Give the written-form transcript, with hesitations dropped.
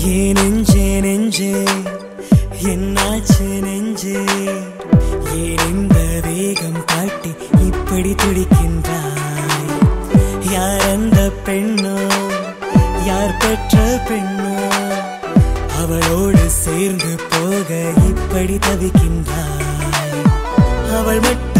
ஏன் நெஞ்சே நெஞ்சே என்னாச்சு நெஞ்சே, ஏன் இந்த வேகம் காட்டி இப்படி துடிக்கின்றாய்? யார் அந்த பெண்ணோ, யார் பெற்ற பெண்ணோ, அவளோடு சேர்ந்து போக இப்படி தவிக்கின்றாய்? அவள் மட்டும்